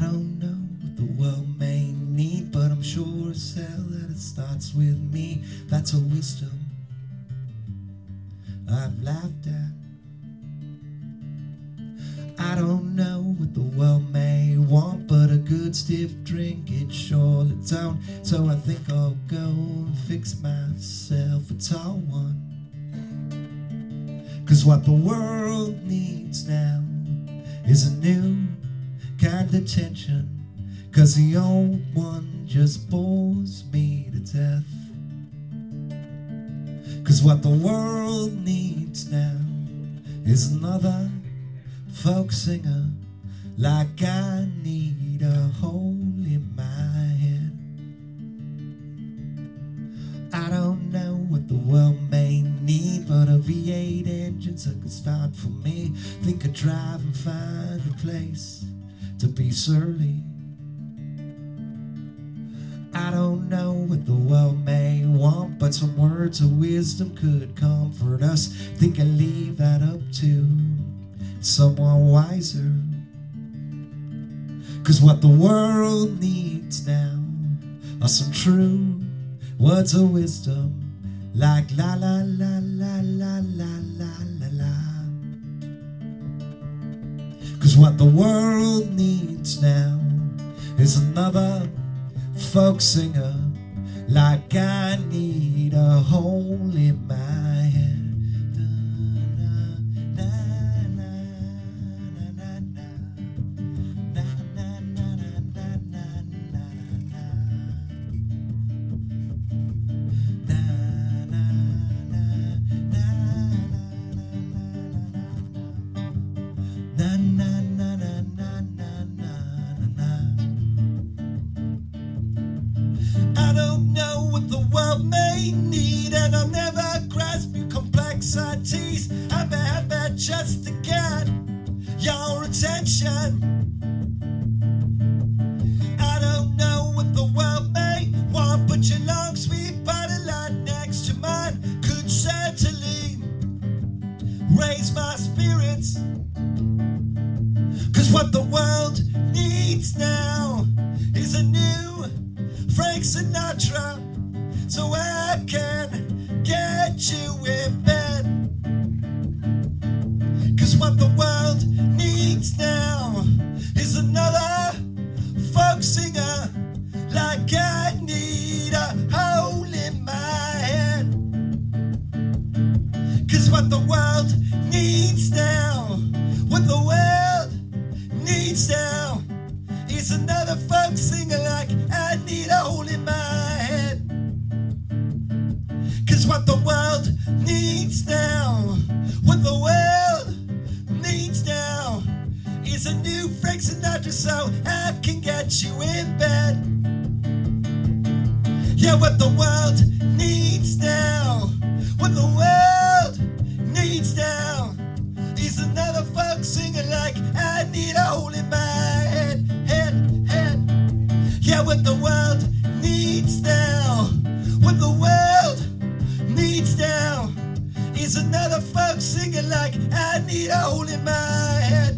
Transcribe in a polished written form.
don't know what the world may need, but I'm sure as hell that it starts with me. That's a wisdom I've laughed at. I don't know what the world may want, but a good stiff drink it surely don't. So I think I'll go and fix myself a tall one. 'Cause what the world needs now is a new kind of tension, 'cause the old one just bores me to death. 'Cause what the world needs now is another folk singer, like I need a hole in my head. I don't know what the world may need, but a V8 engine's a good start for me. Think I'd drive and find a place to be surly. I don't know what the world may want, but some words of wisdom could comfort us. Think I'd leave that up to someone wiser. 'Cause what the world needs now are some true words of wisdom, like la la la la la la la la la. 'Cause what the world needs now is another folk singer, like I need a hole in my head. I don't know what the world may need, and I'll never grasp your complexities. I bet just to get your attention. I don't know what the world may want, but your long sweet body lie next to mine could certainly raise my spirits. 'Cause what the world needs now is a new Frank Sinatra, so I can get you in bed. 'Cause what the world needs now is another folk singer, like I need a hole in my head. 'Cause what the world needs now, what the world needs now is another folk singer, like I need a hole in my head. 'Cause what the world needs now, what the world needs now is a new Frank Sinatra, so I can get you in bed. Yeah, what the world needs now, what the world needs now is another folk singer, like I need a hole in my head. Yeah, what the world needs now, what the world needs now is another folk singer, like I need a hole in my head.